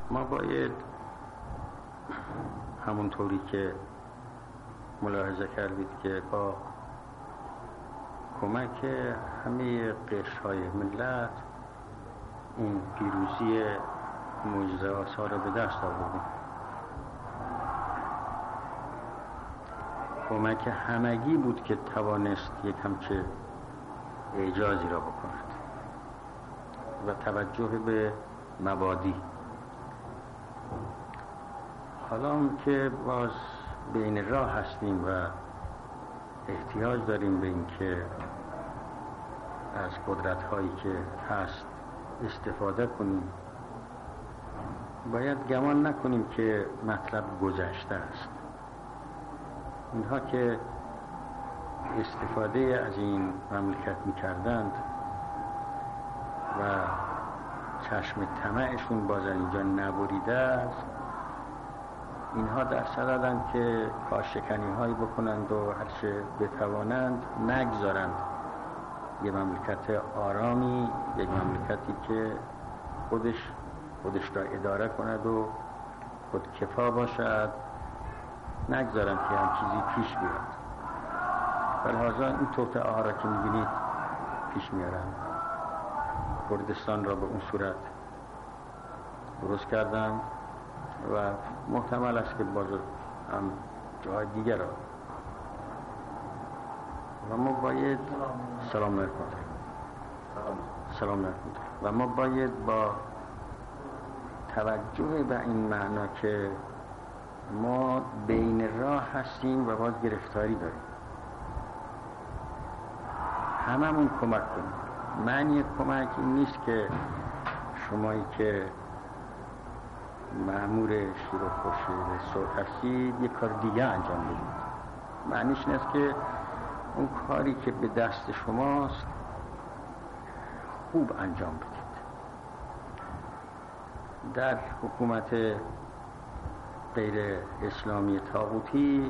ما باید همونطوری که ملاحظه کردید که با کمک همه قشرهای ملت این پیروزی معجزه‌آسا را به دست آوردیم. کمک همگی بود که توانست یک همچه اعجازی را بکند و توجه به مبادی. حالا که باز بین راه هستیم و احتیاج داریم به این که از قدرت هایی که هست استفاده کنیم، باید گمان نکنیم که مطلب گذشته است. اینها که استفاده از این مملکت می‌کردند و چشم طمعشون باز اینجا نبریده است، اینها در صددند که کارشکنی هایی بکنند و هرچه بتوانند نگذارند یه مملکت آرامی، یک مملکتی که خودش را اداره کند و خودکفا باشد، نگذارند که هم چیزی پیش بیاد. فلحاظا این توطئه ها را که می‌بینید پیش میارند. کردستان را به اون صورت درست کردند و محتمل است که باز هم جای دیگر را. و ما باید سلام علیکم و ما باید با توجه به این معنا که ما بین راه هستیم و باز گرفتاری داریم، هممون کمک کنیم. معنی کمک این نیست که شمایی که مأمور شیر و خورشید سرخ هستید یک کار دیگه انجام بدید. معنیش این است که اون کاری که به دست شماست خوب انجام بدید. در حکومت غیر اسلامی طاغوتی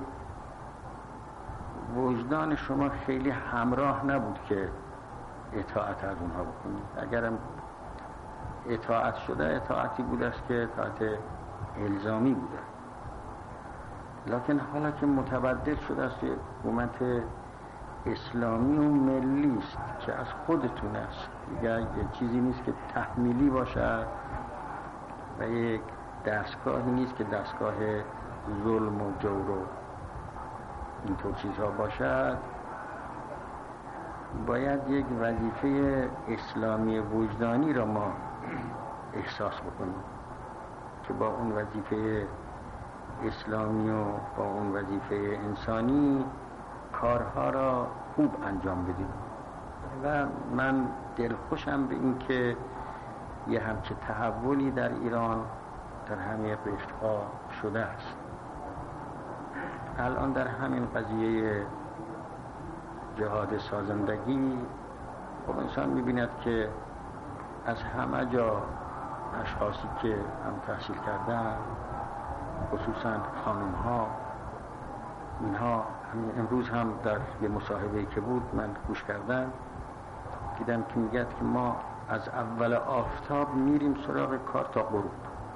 وجدان شما خیلی همراه نبود که اطاعت از اونها بکنید. اگرم اطاعت شده، اطاعتی بود است که اطاعت الزامی بوده، لکن حالا که متبدل شده است حکومت اسلامی و ملی است که از خودتون است، دیگر یک چیزی نیست که تحمیلی باشد و یک دستگاهی نیست که دستگاه ظلم و جور و اینطور چیزها باشد. باید یک وظیفه اسلامی وجدانی را ما احساس بکنیم که با اون وظیفه اسلامی و با اون وظیفه انسانی کارها را خوب انجام بدیم. و من دلخوشم به این که یه همچه تحولی در ایران در همه قشرها شده است. الان در همین قضیه جهاد سازندگی خب انسان می‌بیند که از همه جا اشخاصی که هم تحصیل کردن، خصوصا خانم‌ها، اینها امروز هم در یه مصاحبه‌ای که بود من گوش کردم، دیدم که میگه که ما از اول آفتاب میریم سراغ کار تا غروب.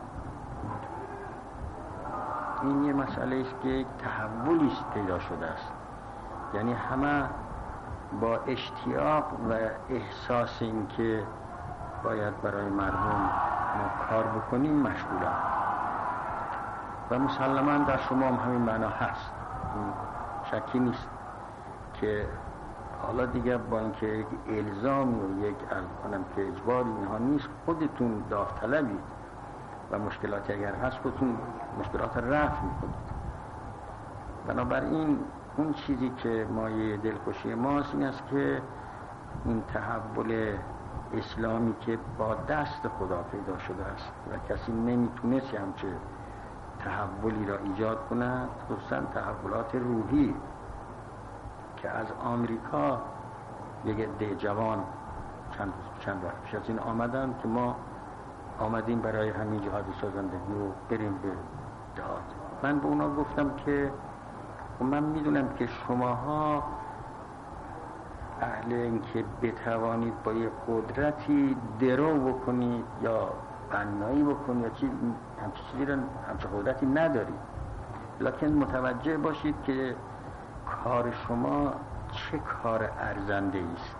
این یه مسئله است که یک تحولی پیدا شده است. یعنی همه با اشتیاق و احساس این که باید برای مردم ما کار بکنیم مشغولم و مسلماً در شما هم همین معنا هست. شکی نیست که حالا دیگه با اینکه یک الزام و یک کنم که اجباری اینها نیست، خودتون داوطلبید و مشکلاتی اگر هست خودتون مشکلات رفع میکنید. بنابراین اون چیزی که مایه دلخوشی ماست این است که این تحول اسلامی که با دست خدا پیدا شده است و کسی نمیتونست همچه تحولی را ایجاد کند، خصوصا تحولات روحی که از آمریکا یک عده جوان چند وقت پیش از این آمدن که ما آمدیم برای همین جهاد سازندگی و بریم به جهاد. من به اونا گفتم که من میدونم که شماها اهل این که بتوانید با یک قدرتی درو بکنید یا بنایی بکن یا همچین چیزی رو، همچین قدرتی نداری. لکن متوجه باشید که کار شما چه کار ارزنده است.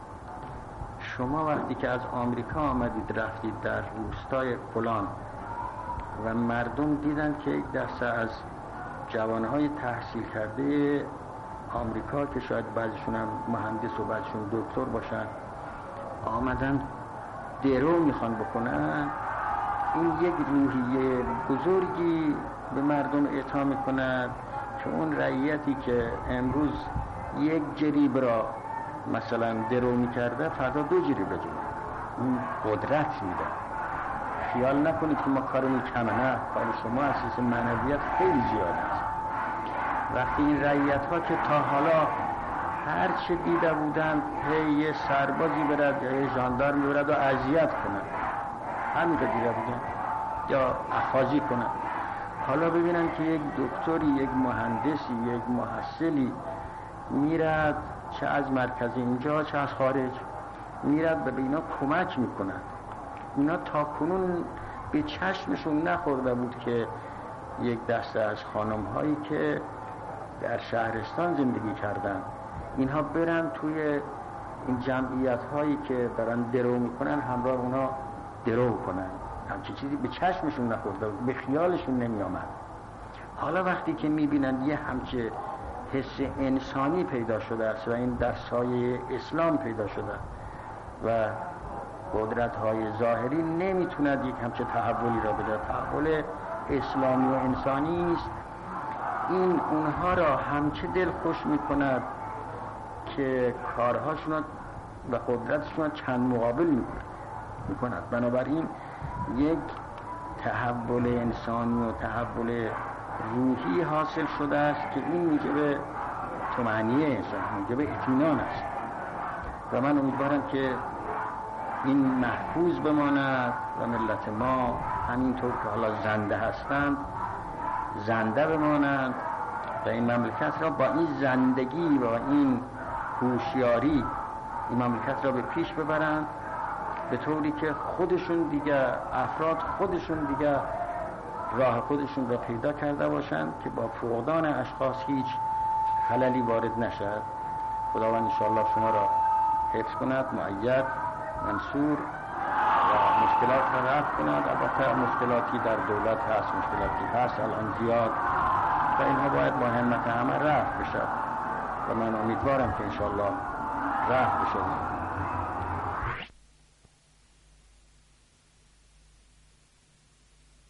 شما وقتی که از آمریکا آمدید رفتید در روستای فلان و مردم دیدن که یک دسته از جوانهای تحصیل کرده آمریکا که شاید بعضیشون هم مهندس و بعضیشون دکتر باشن آمدن درو میخوان بکنن، این یک روحیه بزرگی به مردم اعطا میکند که اون رعیتی که امروز یک جریب را مثلا درو میکرده فردا 2 جریب بجونه، اون قدرت میده. خیال نکنید که ما کارمون کمه، نه، کار شما اساس معنویت خیلی زیاد است. وقتی این رعیت ها که تا حالا هر چه دیده بودن یه سربازی برد یا یه ژاندارمی برد و اذیت کنن، همین رو دیده بودن یا اخاذی کنن، حالا ببینن که یک دکتری، یک مهندسی، یک محصلی میرد چه از مرکز اینجا چه از خارج میرد به اینا کمک میکنن. اینا تا کنون به چشمشون نخورده بود که یک دسته از خانم هایی که در شهرستان زندگی کردن اینها برن توی این جمعیت هایی که دارن درو میکنن همراه اونا درو کنن. همچین چیزی به چشمشون نخورده بود، به خیالشون نمی آمد. حالا وقتی که میبینن یه همچه حس انسانی پیدا شده است و این در سایه اسلام پیدا شده و قدرت های ظاهری نمیتوند یک همچه تحولی را بده، تحول اسلامی و انسانی است، این اونها را همچه دل خوش میکند که کارهاشون و قدرتشون چند مقابل میکند. بنابراین یک تحول انسانی و تحول روحی حاصل شده است که این موجب طمأنینه انسان، موجب اطمینان است و من امیدوارم که این محفوظ بماند و ملت ما همینطور که حالا زنده هستند زنده بمانند و این مملکت را با این زندگی و این هوشیاری این مملکت را به پیش ببرند، به طوری که خودشون دیگه افراد خودشون دیگه راه خودشون را پیدا کرده باشند که با فقدان اشخاص هیچ خللی وارد نشد. خداوند انشاءالله شما را حفظ کند، مؤید، منصور و مشکلات را رفع کند. البته مشکلاتی در دولت هست، مشکلاتی هست الان زیاد و اینها باید با همت همه رفع بشد و من امیدوارم که انشاءالله رفع بشد.